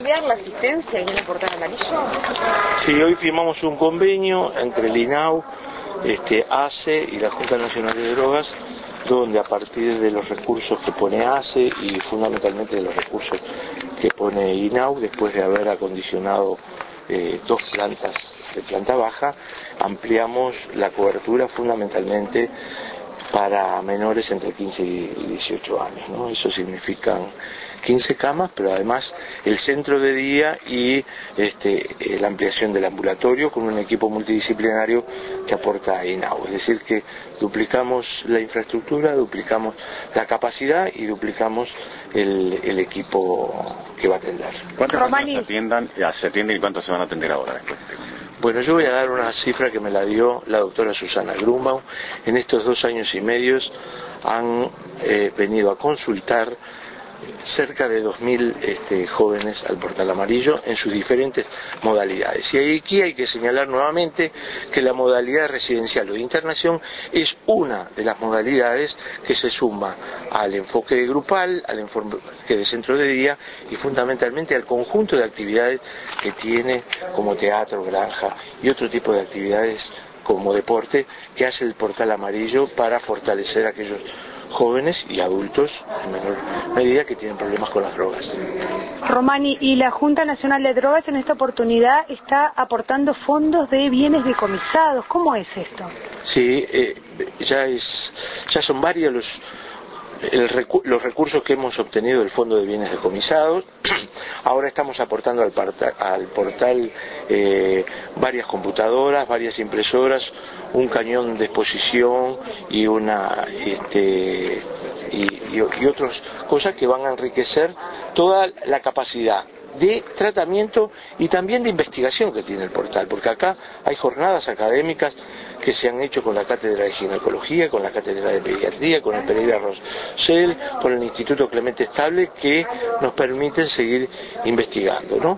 ¿Cambiar la asistencia en el portal amarillo? Sí, hoy firmamos un convenio entre el INAU, ACE y la Junta Nacional de Drogas, donde a partir de los recursos que pone ACE y fundamentalmente de los recursos que pone INAU, después de haber acondicionado dos plantas de planta baja, ampliamos la cobertura fundamentalmente para menores entre 15 y 18 años, ¿no? Eso significan 15 camas, pero además el centro de día y la ampliación del ambulatorio con un equipo multidisciplinario que aporta INAU. Es decir, que duplicamos la infraestructura, duplicamos la capacidad y duplicamos el equipo que va a atender. ¿Cuántas personas se atienden y cuántas se van a atender ahora después? Bueno, yo voy a dar una cifra que me la dio la doctora Susana Grumbaum. En estos 2 años y medio han venido a consultar cerca de 2.000 jóvenes al portal amarillo en sus diferentes modalidades. Y aquí hay que señalar nuevamente que la modalidad residencial o de internación es una de las modalidades que se suma al enfoque grupal, al enfoque de centro de día y fundamentalmente al conjunto de actividades que tiene como teatro, granja y otro tipo de actividades como deporte que hace el portal amarillo para fortalecer a aquellos jóvenes y adultos en menor medida que tienen problemas con las drogas. Romani, y la Junta Nacional de Drogas en esta oportunidad está aportando fondos de bienes decomisados. ¿Cómo es esto? Sí, ya son varios los recursos que hemos obtenido del Fondo de Bienes Decomisados. Ahora estamos aportando al portal varias computadoras, varias impresoras, un cañón de exposición y y otras cosas que van a enriquecer toda la capacidad de tratamiento y también de investigación que tiene el portal, porque acá hay jornadas académicas que se han hecho con la Cátedra de Ginecología, con la Cátedra de Pediatría, con el Pereira Rosell, con el Instituto Clemente Estable, que nos permiten seguir investigando, ¿no?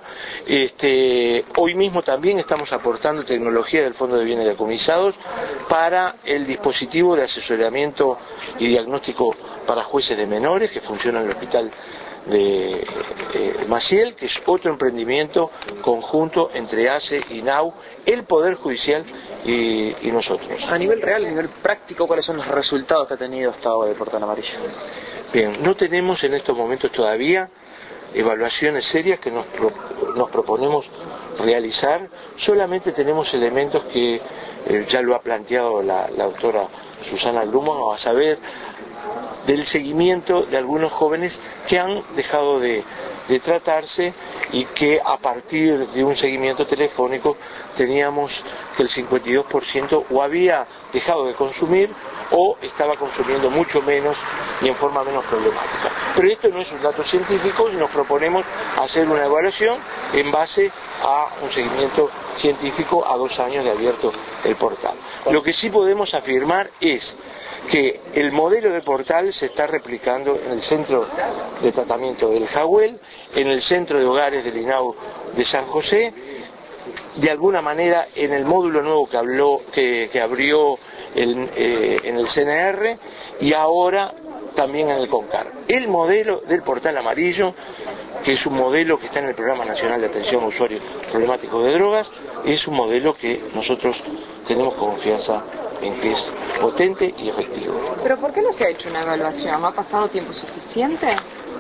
Hoy mismo también estamos aportando tecnología del Fondo de Bienes Decomisados para el dispositivo de asesoramiento y diagnóstico para jueces de menores que funciona en el hospital de Maciel, que es otro emprendimiento conjunto entre ACE, INAU, el Poder Judicial y nosotros. A nivel real, a nivel práctico, ¿cuáles son los resultados que ha tenido hasta ahora el portal amarillo? Bien, no tenemos en estos momentos todavía evaluaciones serias que nos proponemos realizar, solamente tenemos elementos que ya lo ha planteado la doctora Susana Grumbaum, a saber del seguimiento de algunos jóvenes que han dejado de tratarse y que a partir de un seguimiento telefónico teníamos que el 52% o había dejado de consumir o estaba consumiendo mucho menos y en forma menos problemática. Pero esto no es un dato científico y nos proponemos hacer una evaluación en base a un seguimiento científico a 2 años de abierto el portal. Lo que sí podemos afirmar es que el modelo de portal se está replicando en el centro de tratamiento del Jagüel, en el centro de hogares del INAU de San José, de alguna manera en el módulo nuevo que abrió en el CNR y ahora también en el CONCAR. El modelo del portal amarillo, que es un modelo que está en el Programa Nacional de Atención a Usuarios Problemáticos de Drogas, es un modelo que nosotros tenemos confianza en que es potente y efectivo. ¿Pero por qué no se ha hecho una evaluación? ¿No ha pasado tiempo suficiente?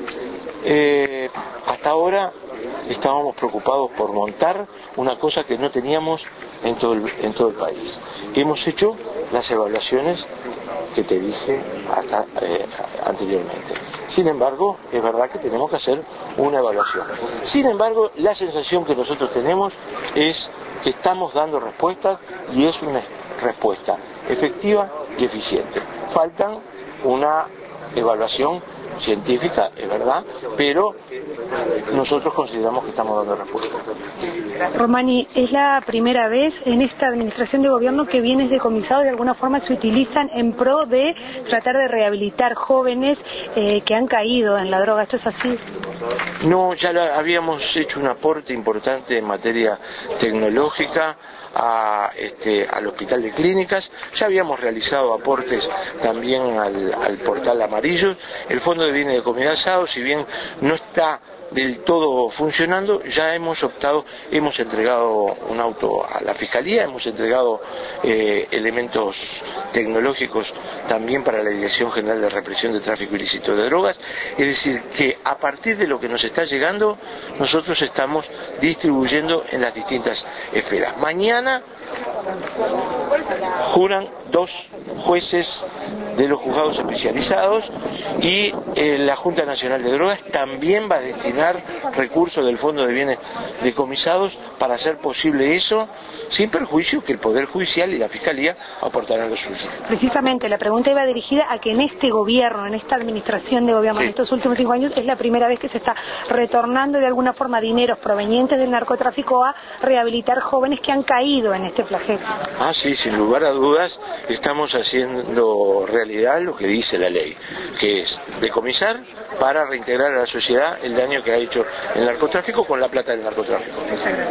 Hasta ahora estábamos preocupados por montar una cosa que no teníamos en todo el país. Hemos hecho las evaluaciones que te dije anteriormente. Sin embargo, es verdad que tenemos que hacer una evaluación. Sin embargo, la sensación que nosotros tenemos es que estamos dando respuestas y es una respuesta efectiva y eficiente. Faltan una evaluación científica, es verdad, pero nosotros consideramos que estamos dando respuesta. Romani, ¿es la primera vez en esta administración de gobierno que bienes decomisados de alguna forma se utilizan en pro de tratar de rehabilitar jóvenes que han caído en la droga? ¿Esto es así? No, ya habíamos hecho un aporte importante en materia tecnológica al Hospital de Clínicas, ya habíamos realizado aportes también al portal amarillo. El Fondo de Bienes Decomisados, si bien no está del todo funcionando, ya hemos entregado un auto a la Fiscalía, hemos entregado elementos tecnológicos también para la Dirección General de Represión de Tráfico Ilícito de Drogas, es decir, que a partir de lo que nos está llegando, nosotros estamos distribuyendo en las distintas esferas. Mañana juran 2 jueces de los juzgados especializados y la Junta Nacional de Drogas también va a destinar recursos del Fondo de Bienes Decomisados para hacer posible eso, sin perjuicio que el Poder Judicial y la Fiscalía aportarán lo suyo. Precisamente, la pregunta iba dirigida a que en este gobierno, en esta administración de gobierno, sí, en estos últimos 5 años, es la primera vez que se está retornando de alguna forma dineros provenientes del narcotráfico a rehabilitar jóvenes que han caído en este flagelo. Sí, sin lugar a dudas, estamos haciendo realidad lo que dice la ley, que es decomisar para reintegrar a la sociedad el daño que ha hecho el narcotráfico con la plata del narcotráfico.